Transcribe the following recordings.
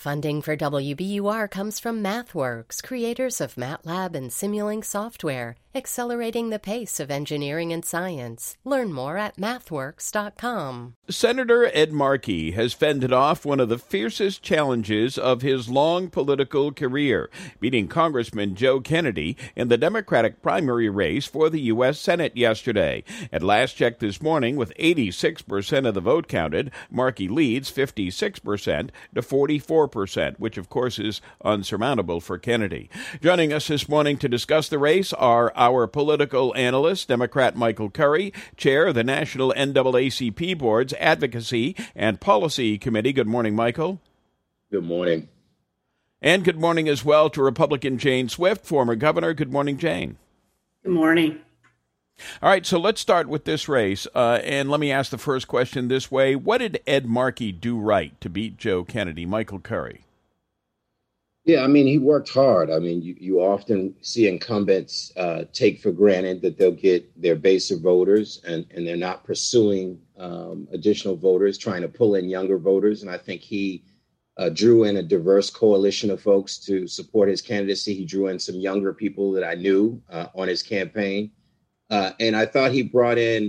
Funding for WBUR comes from MathWorks, creators of MATLAB and Simulink software, accelerating the pace of engineering and science. Learn more at mathworks.com. Senator Ed Markey has fended off one of the fiercest challenges of his long political career, beating Congressman Joe Kennedy in the Democratic primary race for the U.S. Senate yesterday. At last check this morning, with 86% of the vote counted, Markey leads 56% to 44%, which of course is unsurmountable for Kennedy. Joining us this morning to discuss the race are our political analyst, Democrat Michael Curry, chair of the National NAACP Board's Advocacy and Policy Committee. Good morning, Michael. Good morning. And good morning as well to Republican Jane Swift, former governor. Good morning, Jane. Good morning. All right, so let's start with this race, and let me ask the first question this way. What did Ed Markey do right to beat Joe Kennedy? Michael Curry. Yeah, I mean, he worked hard. I mean, you often see incumbents take for granted that they'll get their base of voters, and they're not pursuing additional voters, trying to pull in younger voters. And I think he drew in a diverse coalition of folks to support his candidacy. He drew in some younger people that I knew on his campaign. And I thought he brought in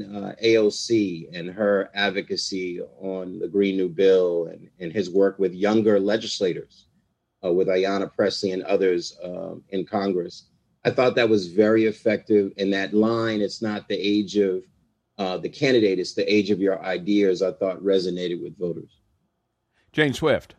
AOC and her advocacy on the Green New Bill and his work with younger legislators, with Ayanna Pressley and others in Congress. I thought that was very effective. And that line, it's not the age of the candidate, it's the age of your ideas, I thought resonated with voters. Jane Swift.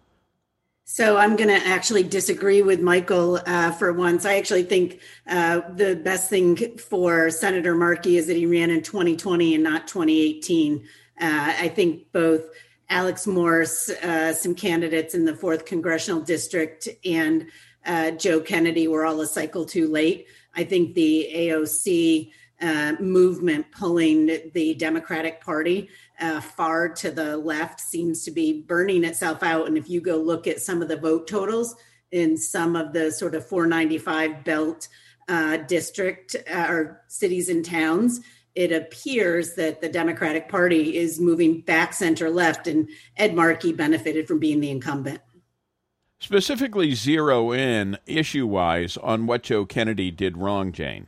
So I'm going to actually disagree with Michael for once. I actually think the best thing for Senator Markey is that he ran in 2020 and not 2018. I think both Alex Morse, some candidates in the 4th Congressional District, and Joe Kennedy were all a cycle too late. I think the AOC movement pulling the Democratic Party far to the left seems to be burning itself out. And if you go look at some of the vote totals in some of the sort of 495 belt district or cities and towns, it appears that the Democratic Party is moving back center left, and Ed Markey benefited from being the incumbent. Specifically zero in issue-wise on what Joe Kennedy did wrong, Jane.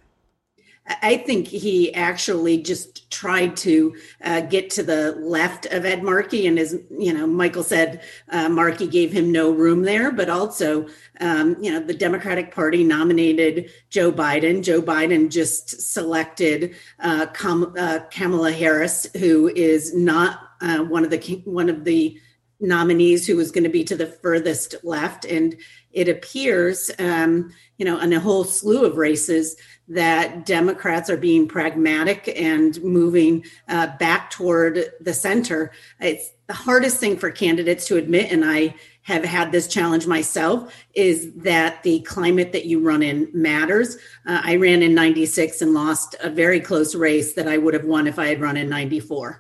I think he actually just tried to get to the left of Ed Markey. And as Michael said, Markey gave him no room there. But also, the Democratic Party nominated Joe Biden. Joe Biden just selected Kamala Harris, who is not one of the nominees who was going to be to the furthest left. And it appears, in a whole slew of races, that Democrats are being pragmatic and moving back toward the center. It's the hardest thing for candidates to admit, and I have had this challenge myself, is that the climate that you run in matters. I ran in 96 and lost a very close race that I would have won if I had run in 94.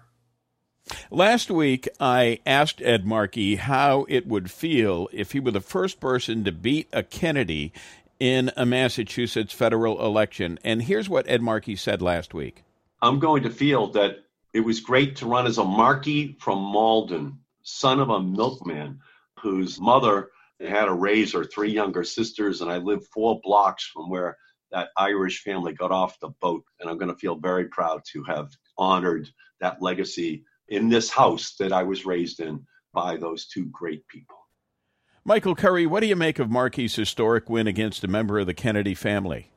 Last week, I asked Ed Markey how it would feel if he were the first person to beat a Kennedy in a Massachusetts federal election. And here's what Ed Markey said last week. I'm going to feel that it was great to run as a Markey from Malden, son of a milkman whose mother had to raise her 3 younger sisters, and I live 4 blocks from where that Irish family got off the boat. And I'm going to feel very proud to have honored that legacy in this house that I was raised in by those 2 great people. Michael Curry, what do you make of Markey's historic win against a member of the Kennedy family?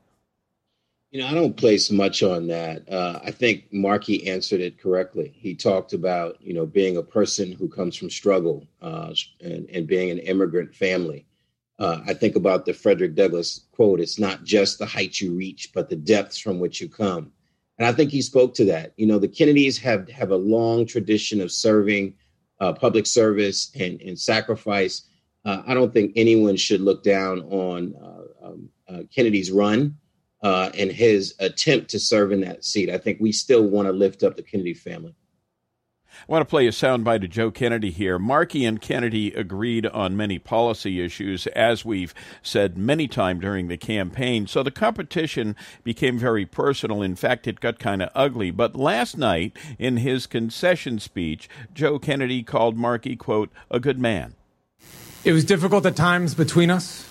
I don't place much on that. I think Markey answered it correctly. He talked about, being a person who comes from struggle and being an immigrant family. I think about the Frederick Douglass quote, it's not just the height you reach, but the depths from which you come. And I think he spoke to that. The Kennedys have a long tradition of serving public service and sacrifice. I don't think anyone should look down on Kennedy's run and his attempt to serve in that seat. I think we still want to lift up the Kennedy family. I want to play a soundbite of Joe Kennedy here. Markey and Kennedy agreed on many policy issues, as we've said many times during the campaign. So the competition became very personal. In fact, it got kind of ugly. But last night, in his concession speech, Joe Kennedy called Markey, quote, a good man. It was difficult at times between us.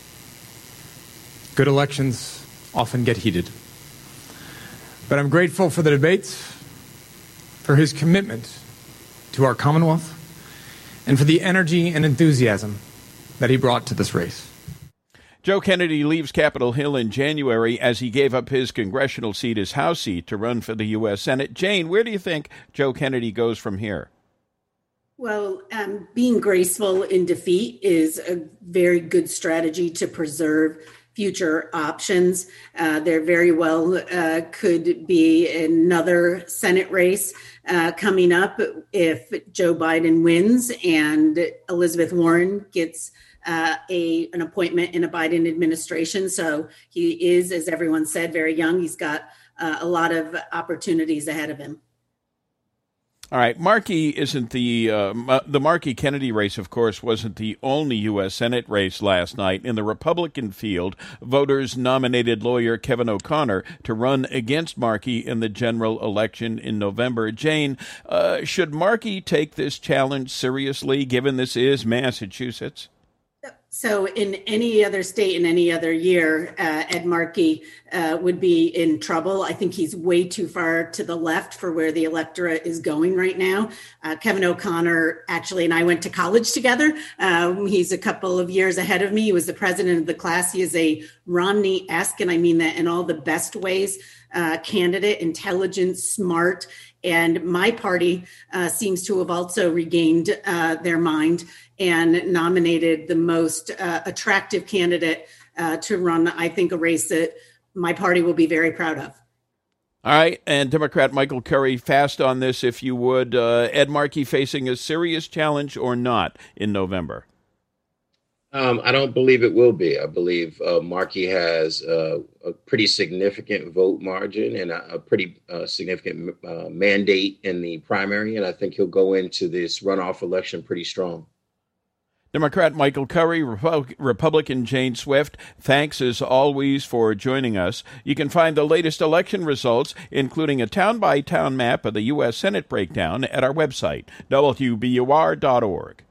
Good elections often get heated. But I'm grateful for the debates, for his commitment to our Commonwealth, and for the energy and enthusiasm that he brought to this race. Joe Kennedy leaves Capitol Hill in January as he gave up his congressional seat, his House seat, to run for the U.S. Senate. Jane, where do you think Joe Kennedy goes from here? Well, being graceful in defeat is a very good strategy to preserve future options. There very well could be another Senate race coming up if Joe Biden wins and Elizabeth Warren gets an appointment in a Biden administration. So he is, as everyone said, very young. He's got a lot of opportunities ahead of him. All right, Markey isn't the Markey-Kennedy race, of course, wasn't the only U.S. Senate race last night. In the Republican field, voters nominated lawyer Kevin O'Connor to run against Markey in the general election in November. Jane, should Markey take this challenge seriously, given this is Massachusetts? So in any other state in any other year, Ed Markey would be in trouble. I think he's way too far to the left for where the electorate is going right now. Kevin O'Connor, actually, and I went to college together. He's a couple of years ahead of me. He was the president of the class. He is a Romney-esque, and I mean that in all the best ways, candidate, intelligent, smart. And my party seems to have also regained their mind and nominated the most attractive candidate to run, I think, a race that my party will be very proud of. All right, and Democrat Michael Curry, fast on this, if you would. Ed Markey facing a serious challenge or not in November? I don't believe it will be. I believe Markey has a pretty significant vote margin and a pretty significant mandate in the primary, and I think he'll go into this runoff election pretty strong. Democrat Michael Curry, Republican Jane Swift, thanks as always for joining us. You can find the latest election results, including a town-by-town map of the U.S. Senate breakdown, at our website, WBUR.org.